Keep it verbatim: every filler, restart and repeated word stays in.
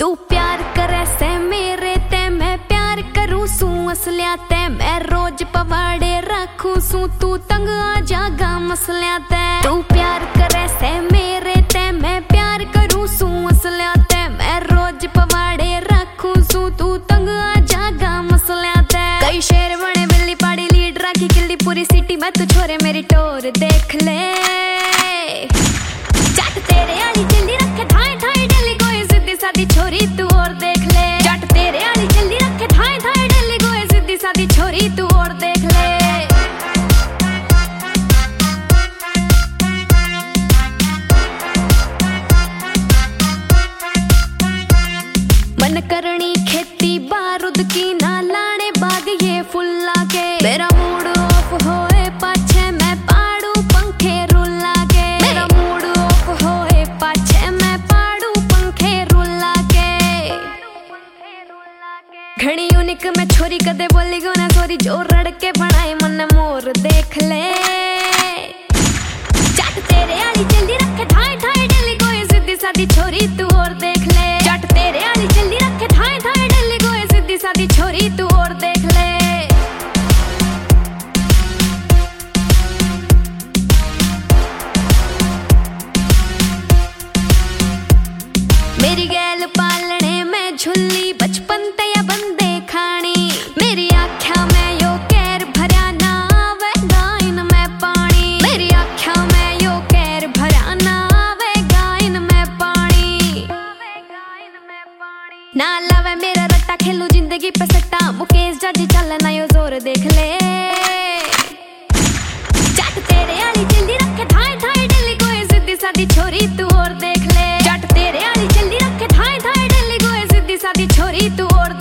तू प्यार करे से मेरे ते मैं प्यार करूं सू असलिया ते मैं रोज पवाड़े रखूं सू तू तंग आ जागा मसलिया ते तू प्यार करे से मेरे ते मैं प्यार करूं सू असलिया ते मैं रोज पवाड़े रखूं सू तू तंग आ जागा मसलिया ते कई शेर बने बिल्ली पाड़ी लीड राखी किल्ली पूरी सिटी में तू छोरे मेरी टोर देख ले जट तेरे आली जल्दी रखे ठाए ठाए डली कोई सीधी सादी छोरी तू और देख ले जट तेरे आली जल्दी रखे ठाए ठाए डली कोई सीधी सादी छोरी तू और देख ले मन करनी खेती बारूद की ना लाने बाग ये फुल्ला के मेरा मूड ऑफ होए पाछे मैं पाड़ू पंखे रुला के मेरा मूड ऑफ होए पाछे मैं पाड़ू पंखे रुला के घणी यूनिक मैं छोरी कदे बोली गो ना सॉरी जो रड़के बनाए मन मोर देख ले जट तेरे आली जल्दी रखे ठाए ठाए डली कोई सीधी सादी छोरी तू और देख ले जट तेरे आली जल्दी रखे ठाए ठाए डली कोई सीधी सादी छोरी तू और देख ले मेरी गैल पालने में झुल्ली बचपन ते या बंदे खानी मेरी आख्या में यो कैर भरा ना आवेगा इनमें पानी मेरी आख्या में यो कैर भरा ना आवेगा इनमें पानी ना लावे मेरा रट्टा खेलू जिंदगी पे सट्टा मुकेश जड़ी चलना यो जोर देख ले जट तेरे आली जल्दी रखे ठाए ठाए डली कोई सीधी सादी छोरी तू और देख ले जट तेरे आली जल्दी रखे ठाए ठाए डली कोई सीधी सादी छोरी तू और